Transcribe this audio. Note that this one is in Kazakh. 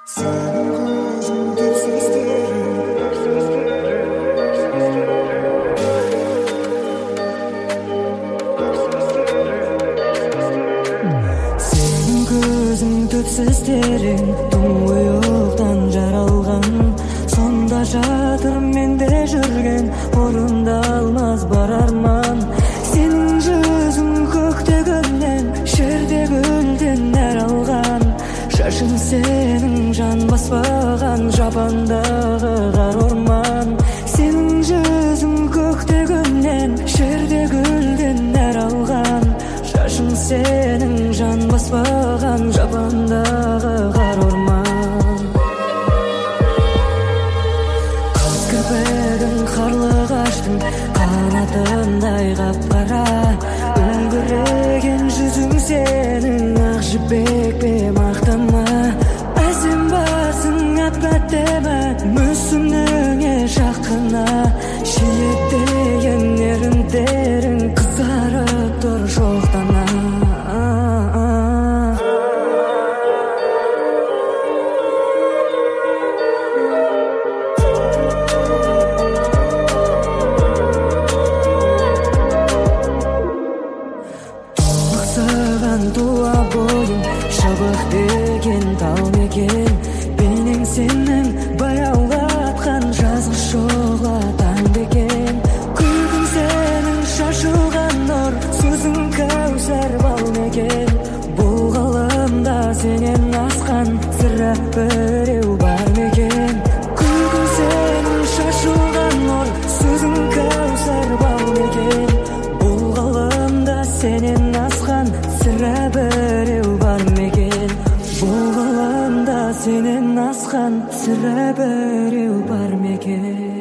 Түпсіздерің тұңғиықтан жаралған, сонда жатыр менде жүрген орындалмас бар арман. Сенің жүзің көкте гүлден, жерде гүлден нәр алған, шашың сенің жан баспаған жапандағы қар орман. Сенің жүзің көкте гүлден, жерде гүлден нәр алған, шашың сенің жан баспаған жапандағы қар орман. Қыз кірпігің қарлығаштың қанатындай қап-қара, үңгіреген жүзің сенің ақ жібек пе мақтама. Әсем басың әп-әдемі, мүсініңе жақына, шиеттеген еріндерің қызарып тұр шоқтана. Туа бойың шыбық деген тау мекен, бейнең сенің баяуға атқан жазғы шоға таң бекен. Күлкің сенің шашылған нұр, сөзің кәусар бал мекен. Бұл ғаламда сенен асқан сірә біреу бар мекен. Күлкің сенің шашылған нұр, сөзің кәусар бал мекен. Бұл ғаламда сенен асқан сірә біреу бар мекен. Бұл ғаламда сенен асқан сірә біреу бар мекен.